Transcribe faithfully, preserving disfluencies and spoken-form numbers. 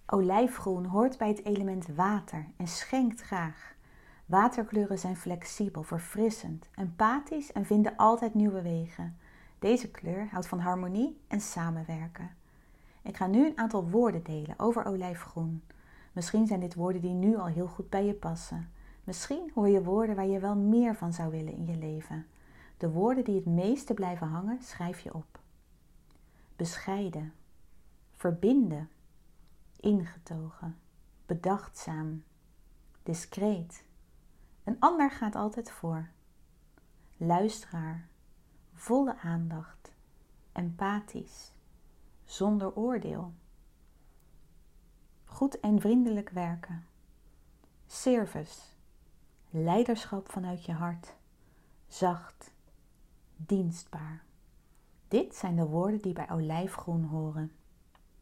Olijfgroen hoort bij het element water en schenkt graag. Waterkleuren zijn flexibel, verfrissend, empathisch en vinden altijd nieuwe wegen. Deze kleur houdt van harmonie en samenwerken. Ik ga nu een aantal woorden delen over olijfgroen. Misschien zijn dit woorden die nu al heel goed bij je passen. Misschien hoor je woorden waar je wel meer van zou willen in je leven. De woorden die het meeste blijven hangen, schrijf je op. Bescheiden, verbinden, ingetogen, bedachtzaam, discreet. Een ander gaat altijd voor. Luisteraar, volle aandacht, empathisch, zonder oordeel. Goed en vriendelijk werken. Service, leiderschap vanuit je hart, zacht, dienstbaar. Dit zijn de woorden die bij olijfgroen horen.